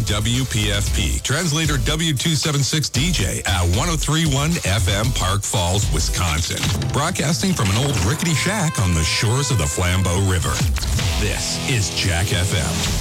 WPFP, translator W276 DJ at 103.1 FM Park Falls, Wisconsin. Broadcasting from an old rickety shack on the shores of the Flambeau River. This is Jack FM.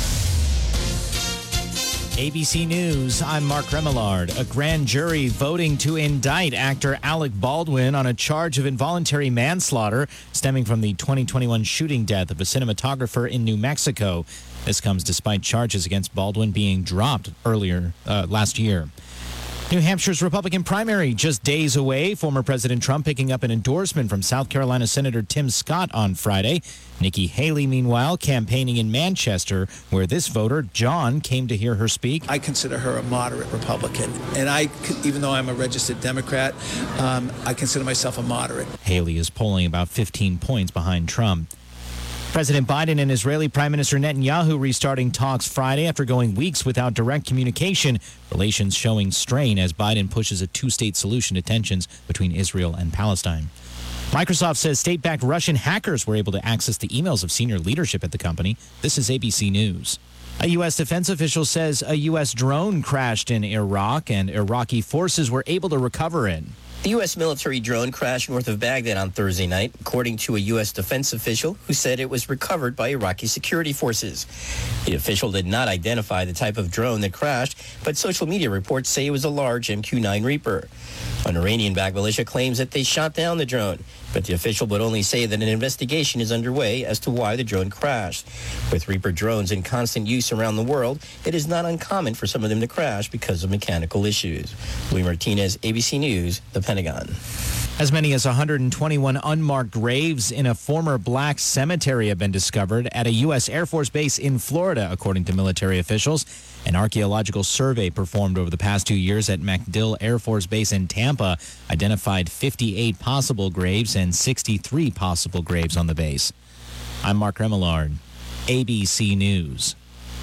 ABC News, I'm Mark Remillard. A grand jury voting to indict actor Alec Baldwin on a charge of involuntary manslaughter stemming from the 2021 shooting death of a cinematographer in New Mexico. This comes despite charges against Baldwin being dropped earlier last year. New Hampshire's Republican primary just days away. Former President Trump picking up an endorsement from South Carolina Senator Tim Scott on Friday. Nikki Haley, meanwhile, campaigning in Manchester, where this voter, John, came to hear her speak. I consider her a moderate Republican, and even though I'm a registered Democrat, I consider myself a moderate. Haley is polling about 15 points behind Trump. President Biden and Israeli Prime Minister Netanyahu restarting talks Friday after going weeks without direct communication. Relations showing strain as Biden pushes a two-state solution to tensions between Israel and Palestine. Microsoft says state-backed Russian hackers were able to access the emails of senior leadership at the company. This is ABC News. A U.S. defense official says a U.S. drone crashed in Iraq and Iraqi forces were able to recover it. The U.S. military drone crashed north of Baghdad on Thursday night, according to a U.S. defense official who said it was recovered by Iraqi security forces. The official did not identify the type of drone that crashed, but social media reports say it was a large MQ-9 Reaper. An Iranian-backed militia claims that they shot down the drone, but the official would only say that an investigation is underway as to why the drone crashed. With Reaper drones in constant use around the world, it is not uncommon for some of them to crash because of mechanical issues. Louis Martinez, ABC News, the Pentagon. As many as 121 unmarked graves in a former black cemetery have been discovered at a U.S. Air Force base in Florida, according to military officials. An archaeological survey performed over the past 2 years at MacDill Air Force Base in Tampa identified 58 possible graves and 63 possible graves on the base. I'm Mark Remillard, ABC News.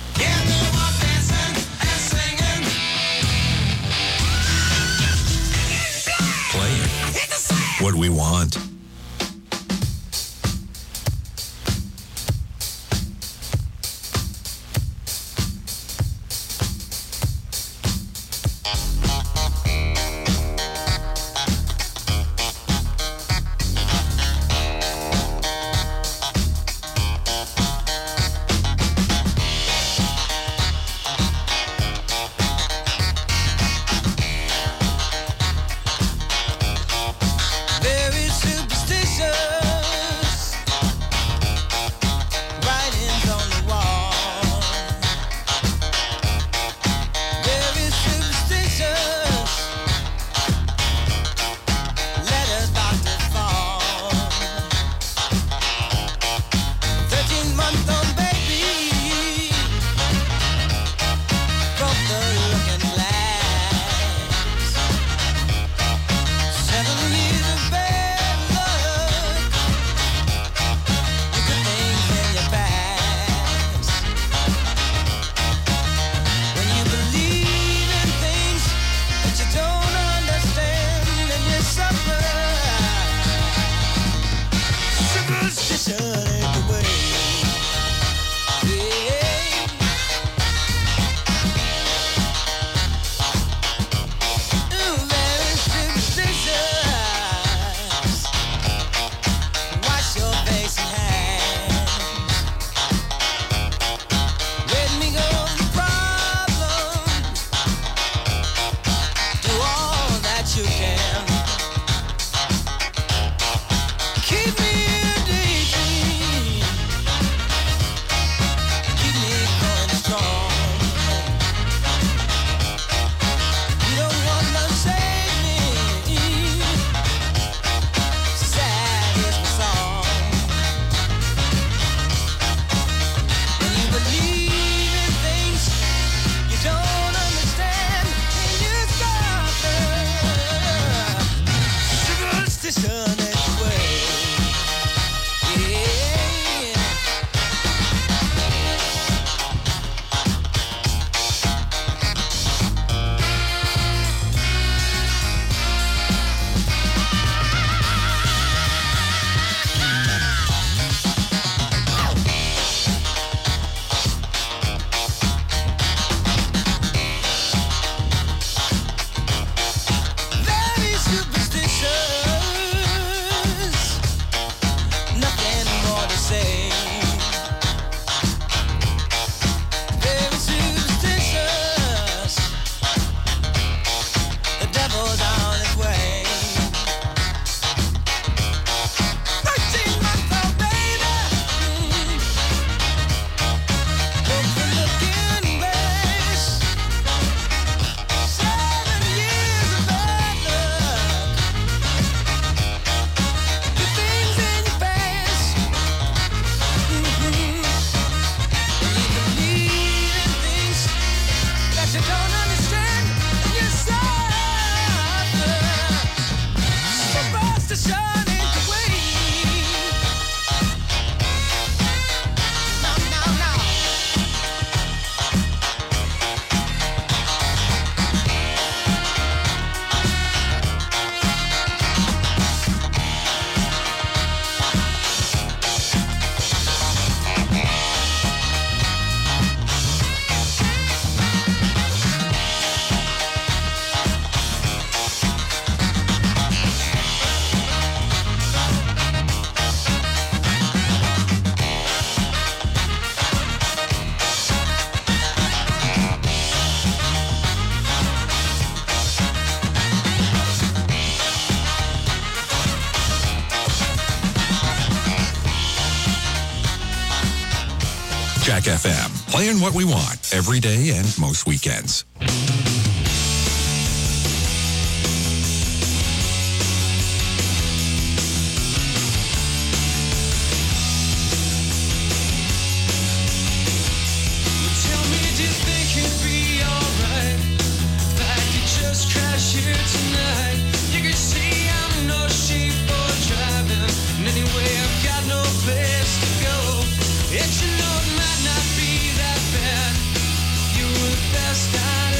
What we want. Superstitious Track FM, playing what we want every day and most weekends. Tell me, do you think it'd be alright if I could just crash here tonight? You can see I'm no sheep for driving, and anyway I've got no place to go. Yet you know it might not be that bad. You were the best I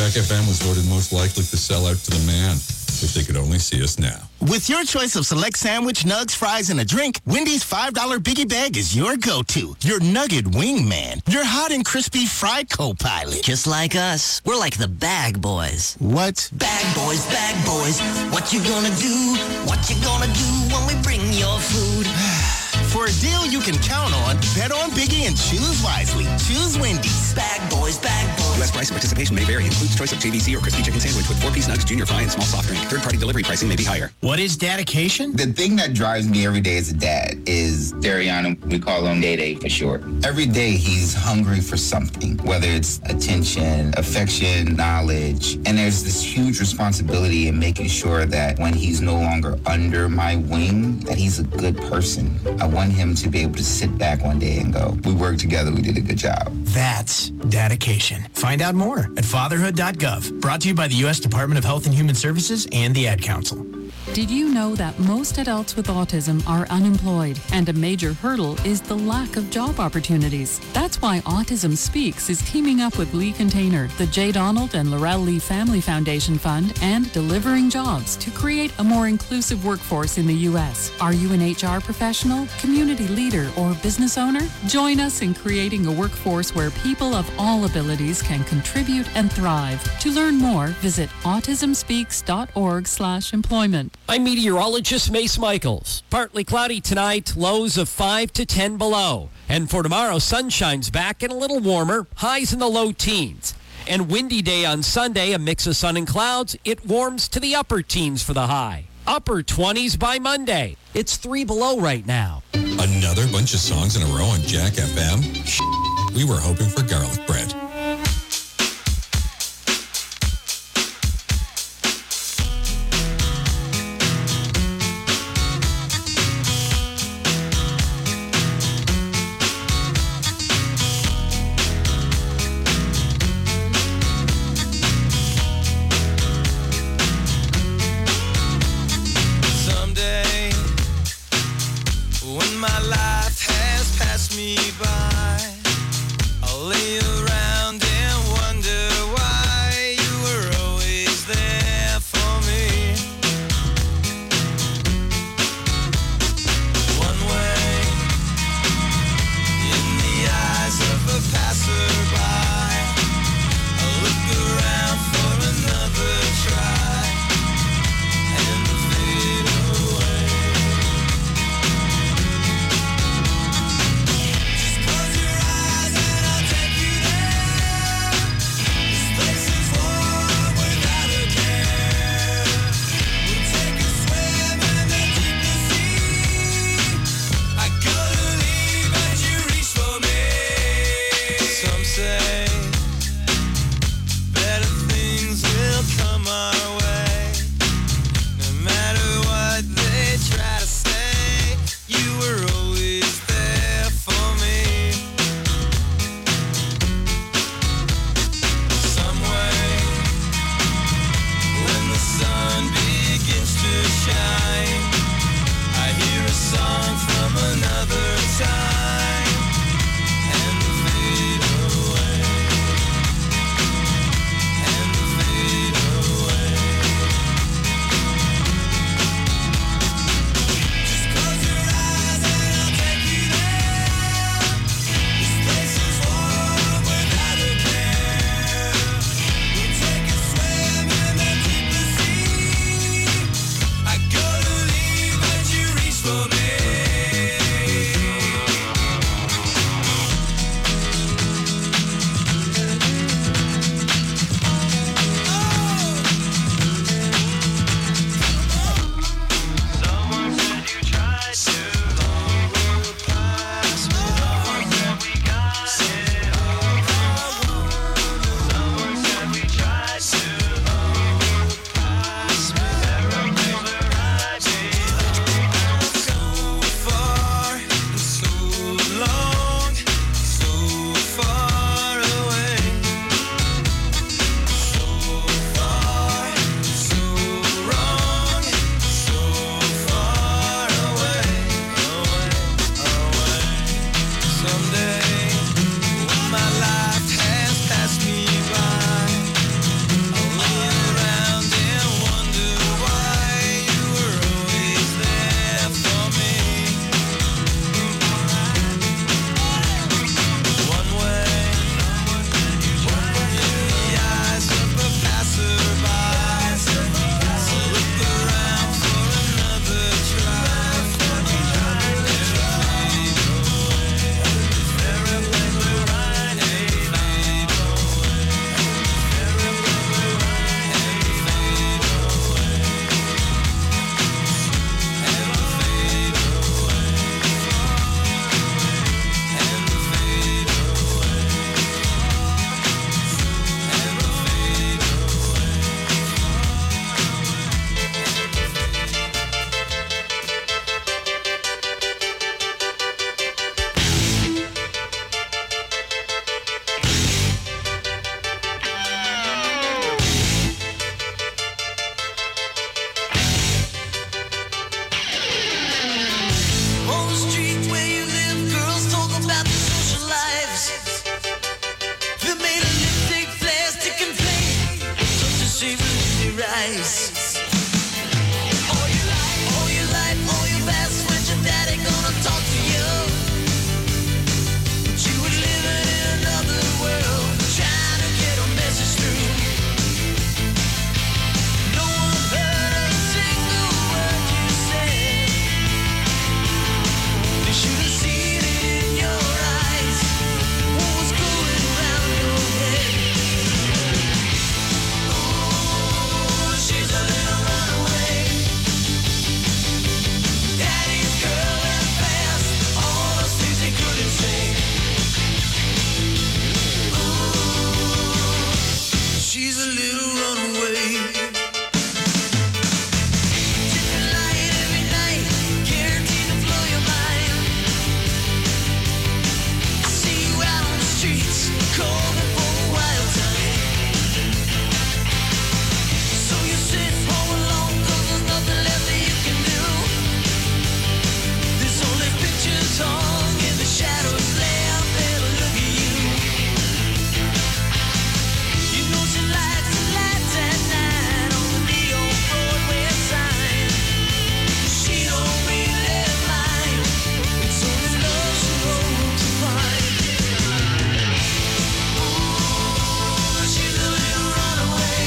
Jack FM was voted most likely to sell out to the man. If they could only see us now. With your choice of select sandwich, nugs, fries, and a drink, Wendy's $5 Biggie Bag is your go-to. Your nugget wingman. Your hot and crispy fried co-pilot. Just like us. We're like the Bag Boys. What? Bag Boys, what you gonna do? What you gonna do when we bring your food? For a deal you can count on, bet on Biggie and choose wisely. Choose Wendy's. Bag Boys. U.S. price and participation may vary. Includes choice of JVC or crispy chicken sandwich with 4-piece nugs, junior fry, and small soft drink. Third-party delivery pricing may be higher. What is dedication? The thing that drives me every day as a dad is Dariana. We call him Day for short. Every day he's hungry for something, whether it's attention, affection, knowledge. And there's this huge responsibility in making sure that when he's no longer under my wing, that he's a good person. I want him to be able to sit back one day and go, we worked together, we did a good job. That's dedication. Find out more at fatherhood.gov. Brought to you by the U.S. Department of Health and Human Services and the Ad Council. Did you know that most adults with autism are unemployed, and a major hurdle is the lack of job opportunities? That's why Autism Speaks is teaming up with Lee Container, the J. Donald and Laurel Lee Family Foundation Fund, and Delivering Jobs to create a more inclusive workforce in the U.S. Are you an HR professional, community leader, or business owner? Join us in creating a workforce where people of all abilities can contribute and thrive. To learn more, visit autismspeaks.org/employment. I'm meteorologist Mace Michaels. Partly cloudy tonight, lows of 5 to 10 below. And for tomorrow, sunshine's back and a little warmer, highs in the low teens. And windy day on Sunday, a mix of sun and clouds. It warms to the upper teens for the high. Upper 20s by Monday. It's 3 below right now. Another bunch of songs in a row on Jack FM? We were hoping for garlic bread. My life has passed me by. I'll lay around rise. All your life, all your best friends, your daddy gonna talk to you. But you was living in another world, trying to get a message through. No one heard a single word you said. They should have seen it in your eyes. What was going round your head? Oh, she's a little runaway. Daddy's girl and fast, all those things they couldn't say. Oh, she's a little runaway. Different light every night, guaranteed to blow your mind. I see you out on the streets, calling for a wild time. So you sit home alone, 'cause there's nothing left that you can do. There's only pictures hung in the shadows left there to look at you. You know she likes the lights at night on the neon Broadway sign. She don't really mind. It's only love she hopes to find. Oh, she's a little runaway.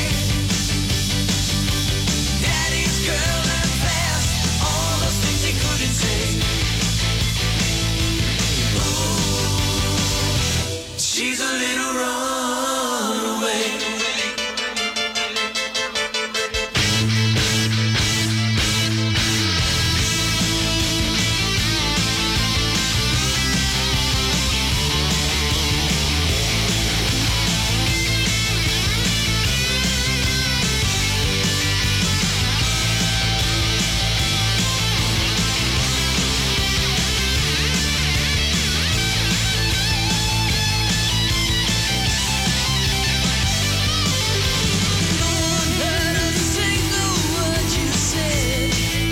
Daddy's girl and fast, all those things he couldn't say. Oh, she's a little runaway. No one heard a single word you said.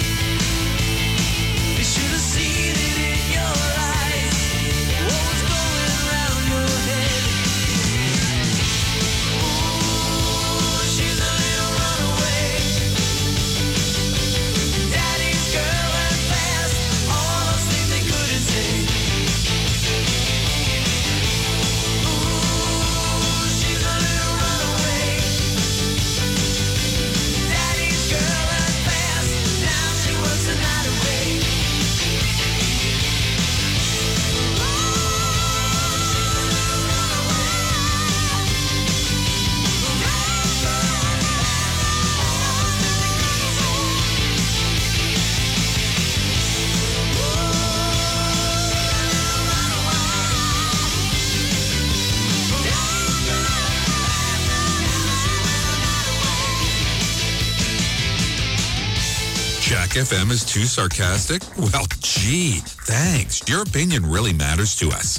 They should have seen it in your eyes. What was going round your head? Oh, she's a little runaway. Daddy's girl and fast, all those things they couldn't say. Oh, she's a little runaway. Daddy's girl and fast, now she works the night away. Jack FM is too sarcastic? Well, gee, thanks. Your opinion really matters to us.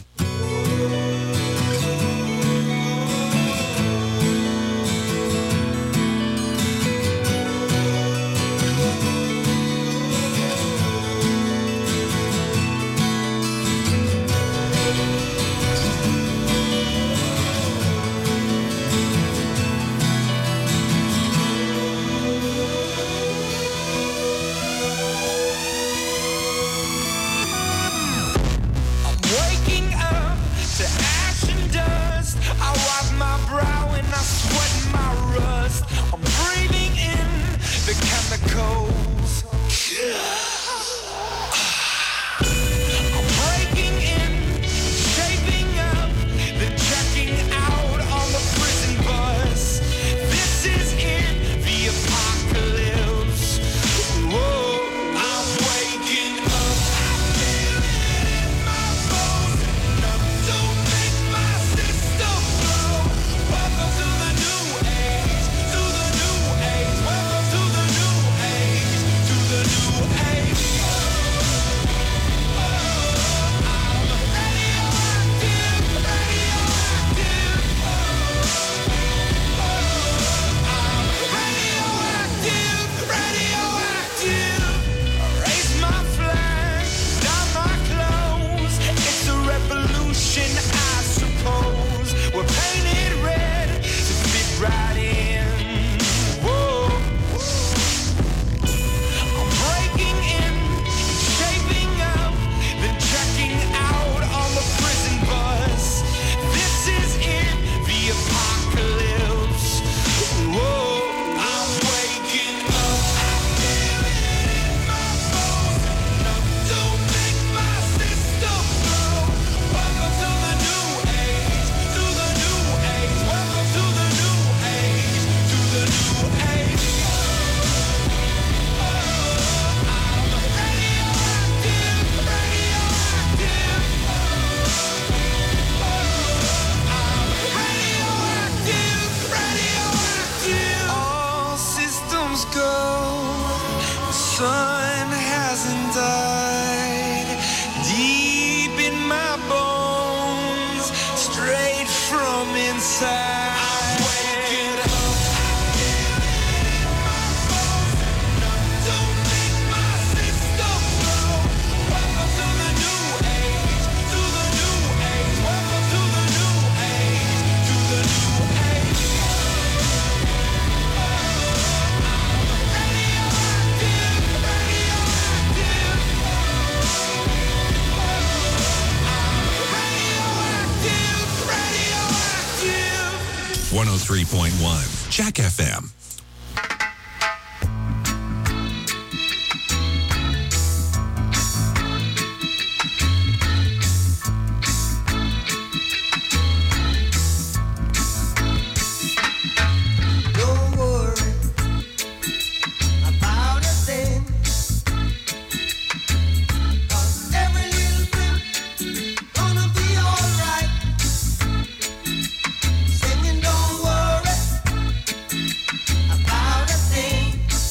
I'm waking up sun hasn't died. Deep in my bones, straight from inside. I'm waking up. Don't make my system blow. Welcome to the new age. To the new age. Welcome to the new age. To the new age. Radioactive. 103.1 Jack FM. Don't worry about a thing, 'cause every little thing gonna be alright. Singing, don't worry about a thing,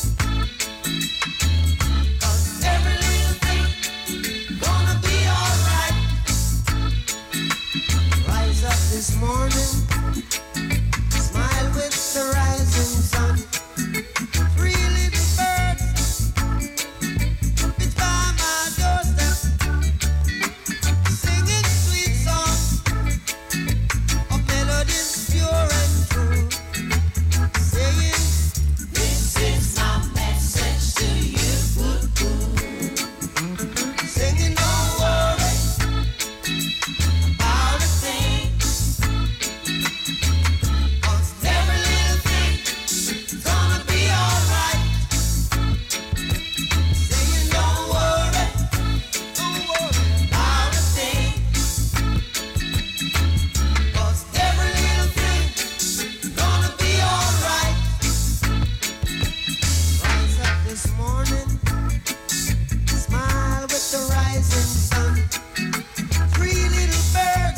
'cause every little thing gonna be alright. Rise up this morning, smile with the rising sun. Three little birds, it's by my doorstep, singing sweet songs of melodies pure and true, saying, "This is my message to you." Singing, don't worry about a thing, 'cause every little thing is gonna be alright. Singing, don't worry about a thing, 'cause every little thing is gonna be alright. Rise up this morning, smile with the rising sun. Three little birds,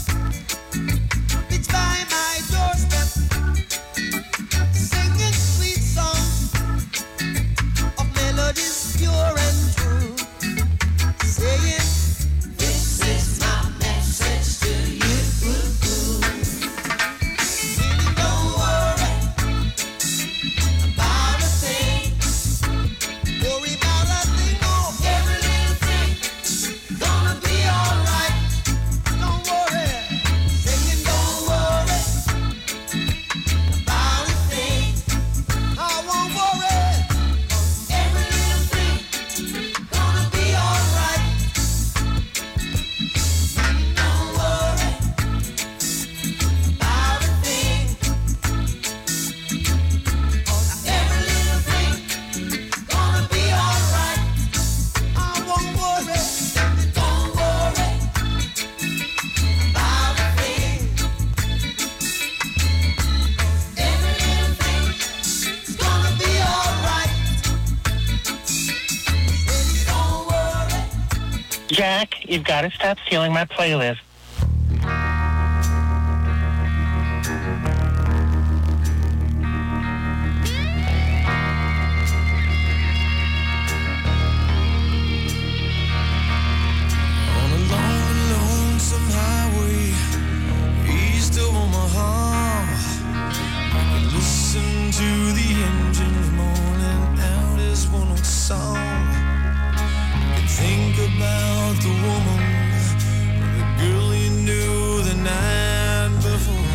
it's by my doorstep, singing sweet songs of melodies pure and true, saying, "This is my message to you." Singing, don't worry about a thing. Worry about a thing, oh, every little thing gonna be alright. Don't worry. Singing, don't worry about a thing. I won't worry, 'cause every little thing gonna be alright. Don't worry about a thing, 'cause every little thing gonna be alright. I won't worry. Don't worry about a thing, 'cause every little thing is gonna be alright. Don't worry. Jack, you've got to stop stealing my playlist. On a long, lonesome highway east of Omaha, I can listen to the engines moaning out his one old song. You can think about the woman, the girl you knew the night before.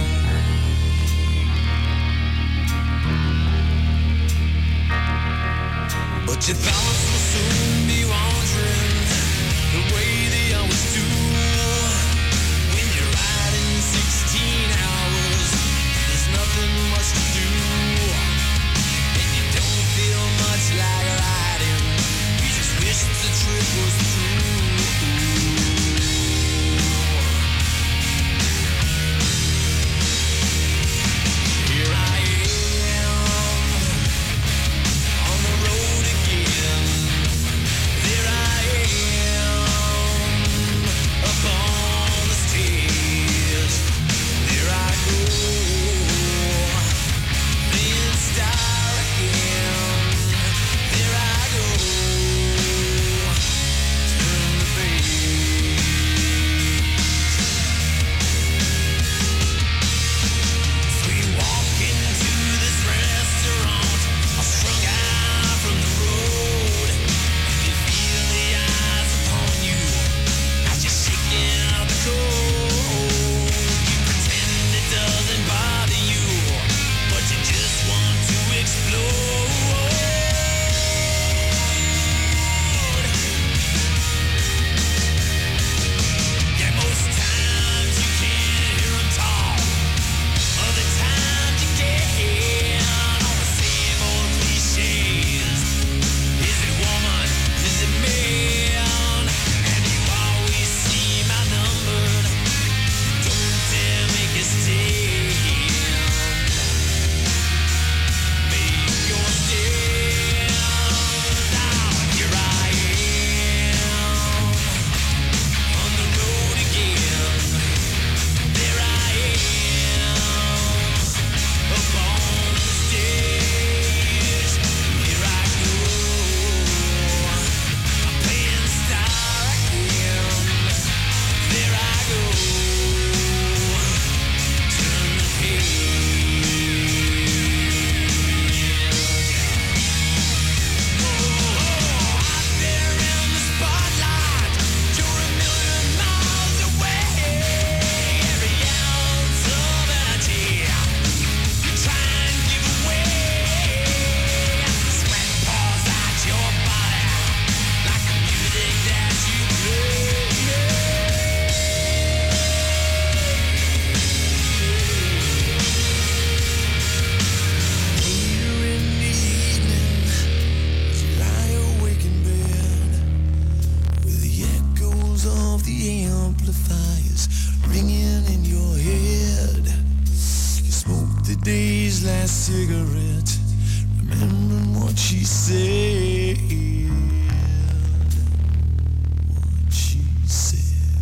But your thoughts will soon be wandering the way they always do. When you're riding 16 hours, there's nothing much to do, and you don't feel much like riding. You just wish the trip was through. Here I am on the road again. There I am cigarette, remembering what she said. What she said.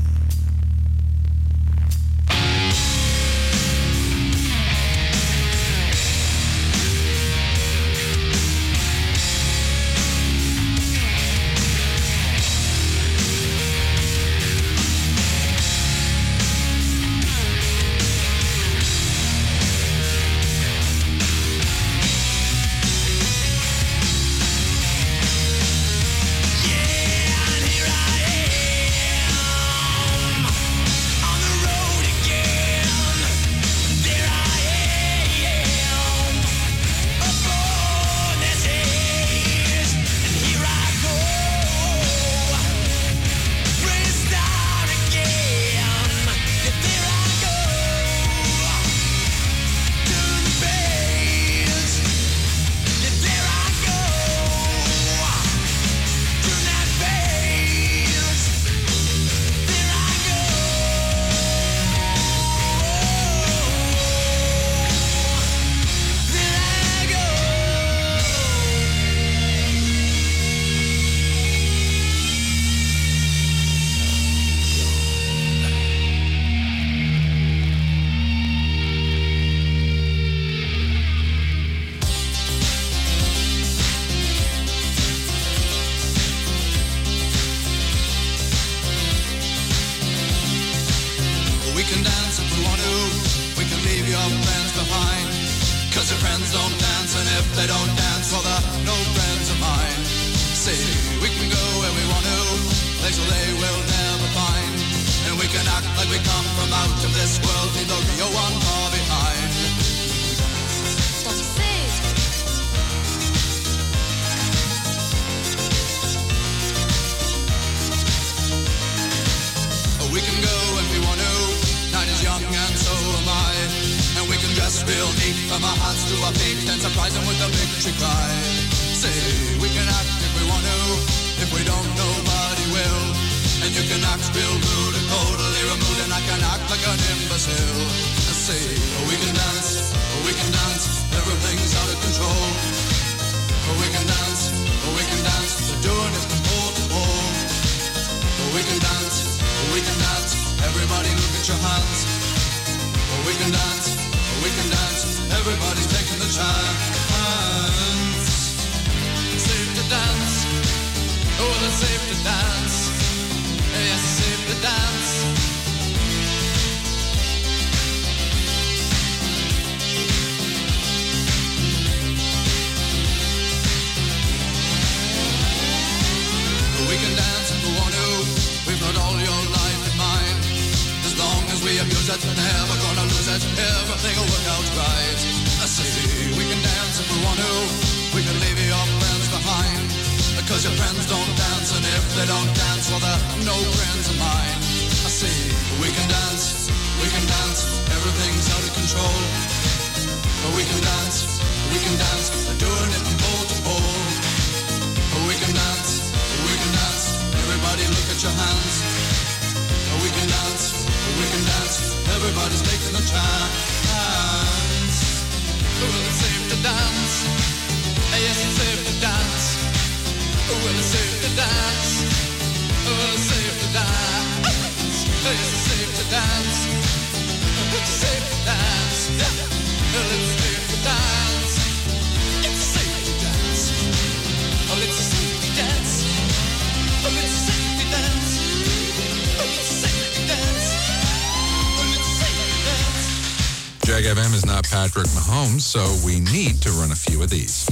Jag FM is not Patrick Mahomes, so we need to run a few of these.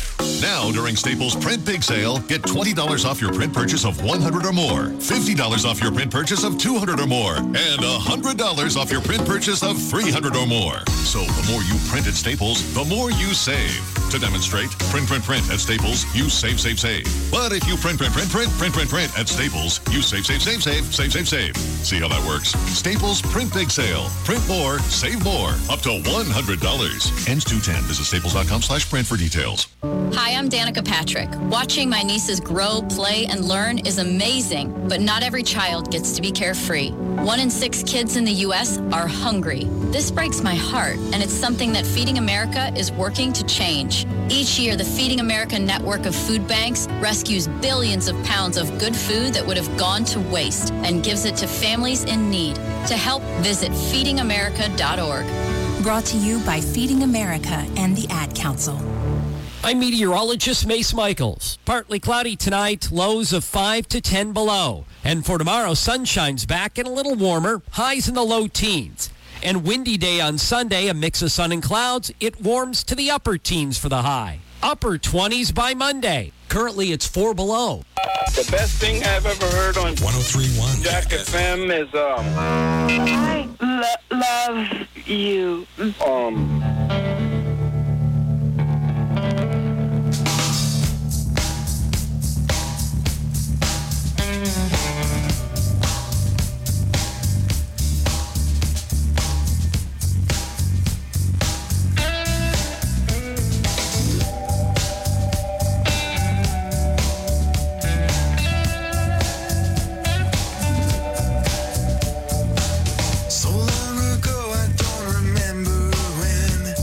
Now, during Staples Print Big Sale, get $20 off your print purchase of $100 or more, $50 off your print purchase of $200 or more, and $100 off your print purchase of $300 or more. So the more you print at Staples, the more you save. To demonstrate, print at Staples, you save. But if you print at Staples, you save. See how that works? Staples Print Big Sale. Print more, save more. Up to $100. Ends 2/10. Visit staples.com/print for details. Hi, Hi, I'm Danica Patrick. Watching my nieces grow, play, and learn is amazing, but not every child gets to be carefree. 1 in 6 kids in the U.S. are hungry. This breaks my heart, and it's something that Feeding America is working to change. Each year, the Feeding America network of food banks rescues billions of pounds of good food that would have gone to waste and gives it to families in need. To help, visit feedingamerica.org. Brought to you by Feeding America and the Ad Council. I'm meteorologist Mace Michaels. Partly cloudy tonight, lows of 5 to 10 below. And for tomorrow, sunshine's back and a little warmer, highs in the low teens. And windy day on Sunday, a mix of sun and clouds. It warms to the upper teens for the high. Upper 20s by Monday. Currently, it's 4 below. The best thing I've ever heard on 103.1 Jack FM is I love you. So long ago, I don't remember when.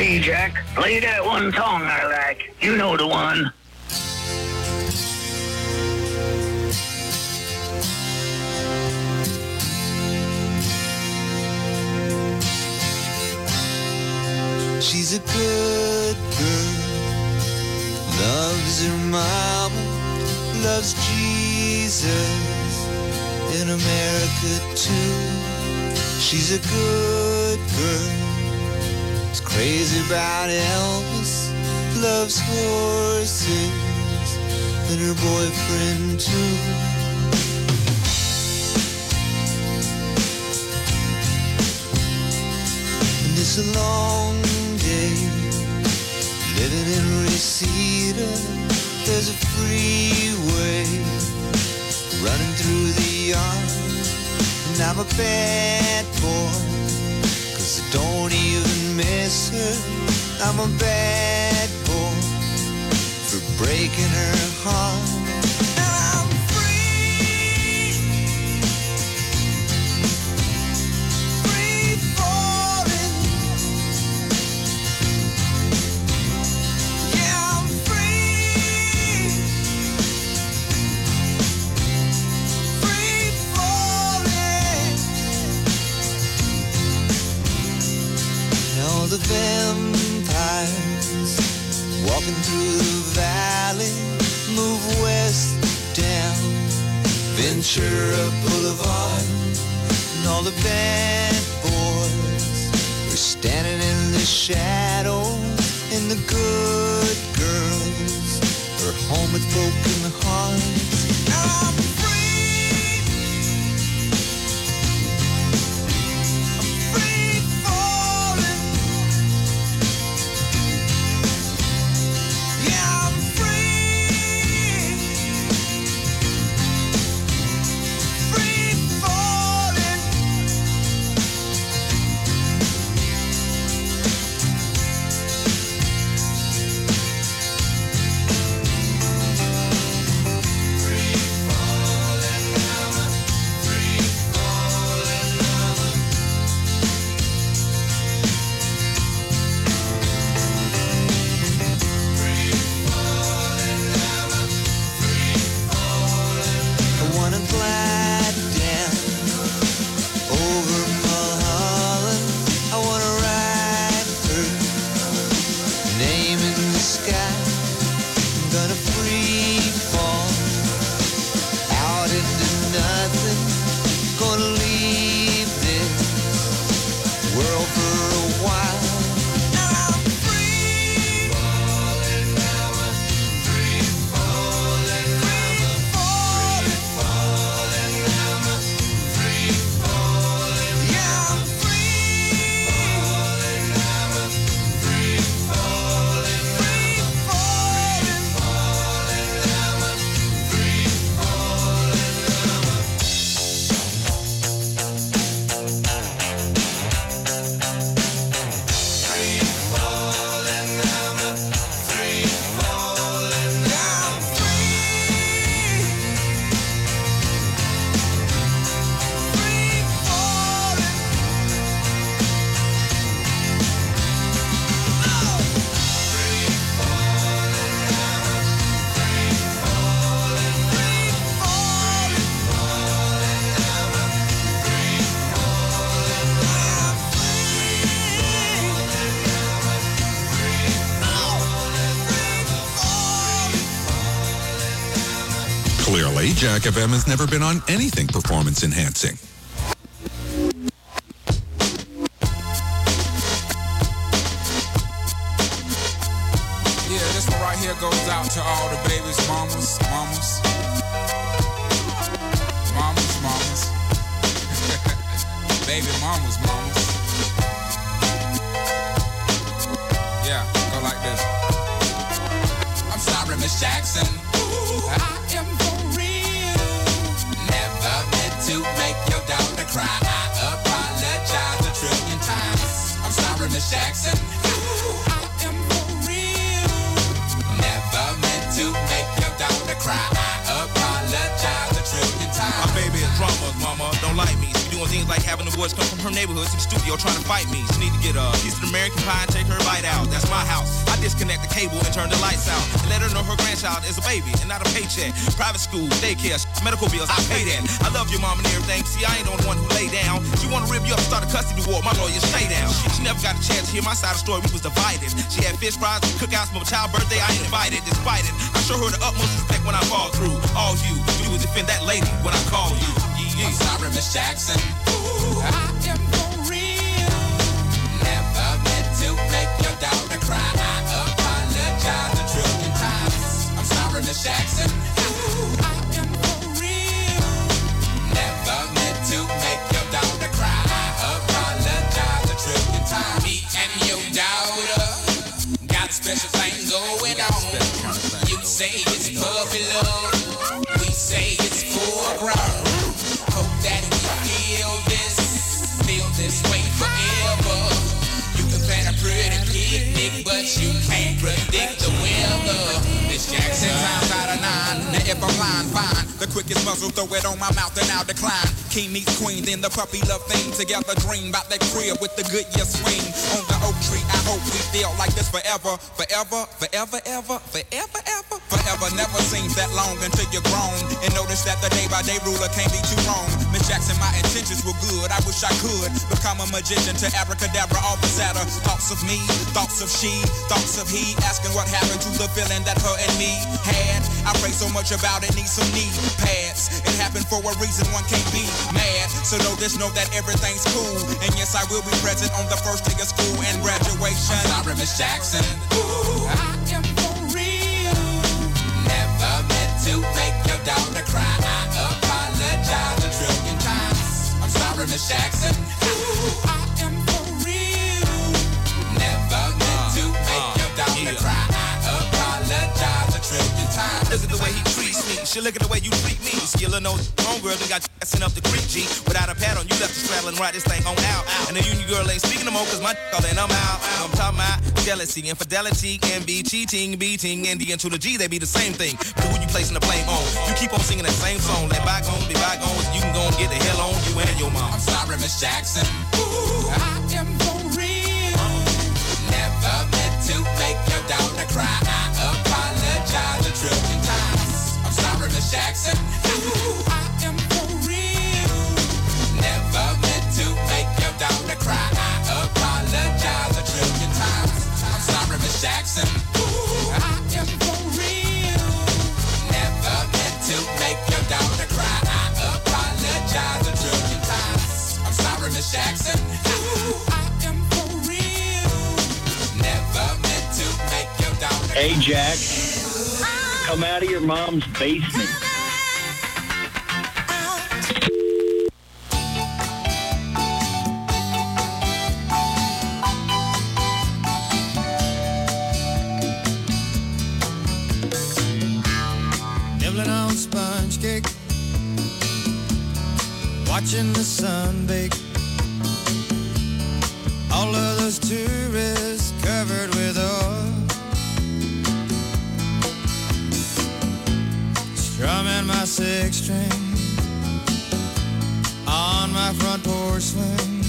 Hey, Jack, play that one song I like. You know the one. She's a good girl, loves her mama, loves Jesus, in America too. She's a good girl, is crazy about Elvis, loves horses, and her boyfriend too. And it's a long day, living in Reseda. There's a freeway running through the yard, and I'm a bad boy, 'cause I don't even miss her. I'm a bad boy for breaking her heart. And I'm free, free falling. Yeah, I'm free, free falling. And all the vampires walking through the valley move west down Ventura Boulevard, and all the bad boys are standing in the shadows, and the good girls are home with broken hearts. Now I'm free, I'm free falling. Yeah, I'm free, free falling. I wanna glide down over Mulholland. I wanna ride her name in the sky. I'm gonna free fall out into nothing. Gonna leave this world for a while. And I'm free falling, free falling, free falling, free falling. Yeah, I'm free falling, free falling, free falling, free Clearly, Jack FM has never been on anything performance enhancing. Yeah, this one right here goes out to all the babies, mamas. Baby mamas. Yeah, go like this. I'm sorry, Miss Jackson. I am for real. Never meant to make your daughter cry. I apologize a trillion times. I'm sorry, Miss Jackson. I am for real. Never meant to make your daughter cry. I apologize a trillion times. My baby is drama, mama. Don't like me. She doing things seems like having the boys come from her neighborhood to the studio trying to fight me. She need to get a piece of American pie and take her bite out. That's my house. I disconnect the cable and turn the lights out. And let her know her grandchild is a baby and not a paycheck. Private school, daycare, medical bills, I pay that. I love your mom and everything. See, I ain't the only one who lay down. She wanna rip you up, start a custody war. My lawyers stay down. She never got a chance to hear my side of the story. We was divided. She had fish fries, cookouts, my child birthday. I ain't invited. Despite it, I show her the utmost respect when I fall through. All you do is defend that lady when I call you. Yeah. I'm sorry, Miss Jackson. Ooh, I am for real. Never meant to make your daughter cry. I apologize a trillion times. I'm sorry, Miss Jackson. Ooh, I am for real. Never meant to make your daughter cry. I apologize a trillion times. Me and your daughter got a special thing going on. You say it's puppy love. We say it's foreground. Hope that we feel this way forever. You can plan a pretty picnic, but you can't predict the weather. Miss Jackson, times out of 9. Now if I'm lying, fine. The quickest muzzle, throw it on my mouth and I'll decline. King meets queen, then the puppy love thing. Together dream about that crib with the Goodyear swing. On the oak tree, I hope we feel like this forever. Forever, forever, ever, forever, ever. Forever never seems that long until you're grown. And notice that the day-by-day ruler can't be too wrong. Miss Jackson, my intentions were good. I wish I could become a magician to abracadabra, all the sadder. Thoughts of me, thoughts of she, thoughts of he. Asking what happened to the feeling that her and me had. I pray so much about it, need some knee pads. It happened for a reason, one can't be mad. So know that everything's cool. And yes, I will be present on the first day of school and graduation. I'm sorry, Miss Jackson. Ooh, I am for real. Never meant to make your daughter cry. I apologize a trillion times. I'm sorry, Miss Jackson. Ooh, I am for real. Never meant to make your daughter cry. I apologize a trillion times. Look at the way he treats me. She look at the way you treat me. See, little no homegirl done got sent up the creek, G. Without a pad on, you left the straddle and ride this thing on out. And the union girl ain't speaking no more, cause my all in, I'm out. I'm talking about jealousy, infidelity, envy, cheating, beating, and the N to the G, they be the same thing. But who you placing the blame on? You keep on singing that same song. Let bygones be bygones. You can go and get the hell on you and your mom. I'm sorry, Miss Jackson. Ooh, I am for real. Never meant to make your daughter cry. I apologize a trillion times. I'm sorry, Miss Jackson. Ooh, I am for real. Never meant to make your daughter cry. I apologize a trillion times. I'm sorry, Miss Jackson. Ooh, I am for real. Never meant to make your daughter cry. I apologize a trillion times. I'm sorry, Miss Jackson. Ooh, I am for real. Never meant to make your daughter cry. Hey, Jack. Come out of your mom's basement. Nibbling on sponge cake, watching the sun bake. All of those tourists covered with oil, strumming my six string on my front porch swing.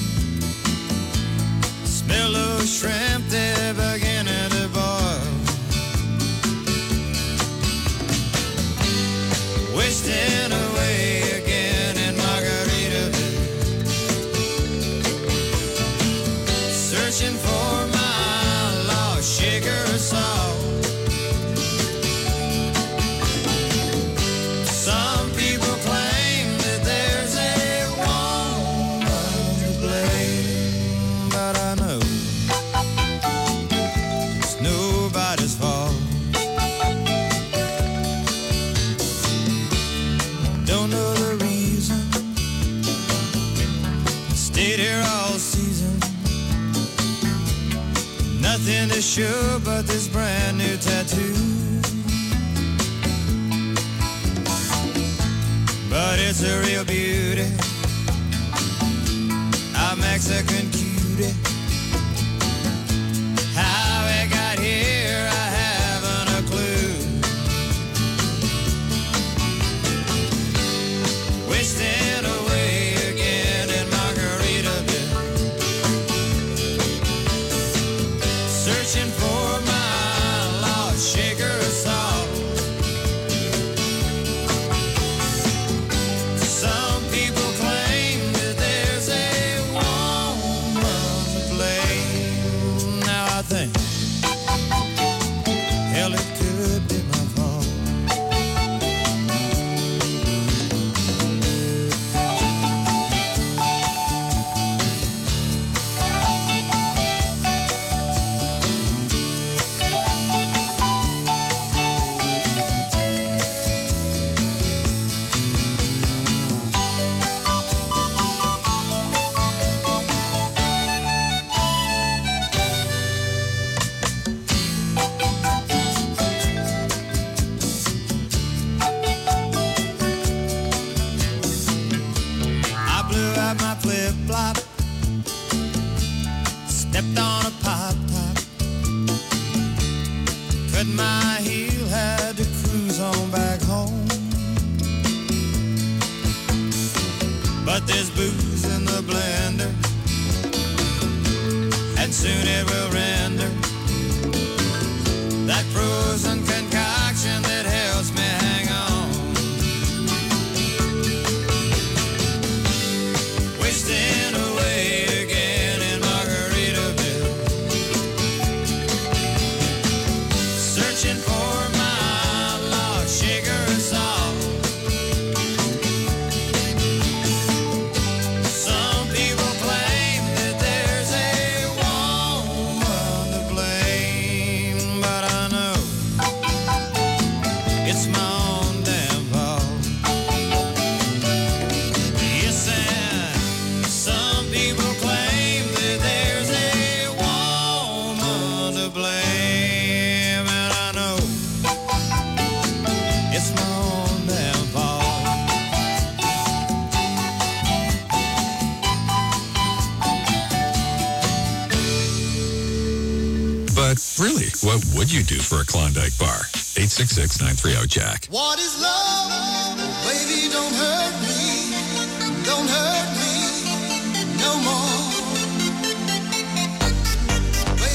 Smell those shrimp, they're beginning to boil. Wasting away again in Margaritaville, searching for my lost sugar salt. Some people claim that there's a woman to blame, but I know it's nobody's fault. Don't know the reason, stayed here all season. Nothing to show but this brand new tattoo. But it's a real beauty, a Mexican cutie. How it got here, I haven't a clue. Wasting away again in my out my flip-flop, stepped on a pop-top, cut my heel, had to cruise on back home. But there's booze in the blender, and soon it will render that frozen concoction that helps me hang on. Wasting away again in Margaritaville, searching for my lost sugar and salt. Some people claim that there's a woman to blame, but I know it's my own damn fault. Yes, and some people claim that there's a woman to blame, and I know it's my own damn fault. But really, what would you do for a Klondike bar? 866-930-JACK. What is love? Baby, don't hurt me. Don't hurt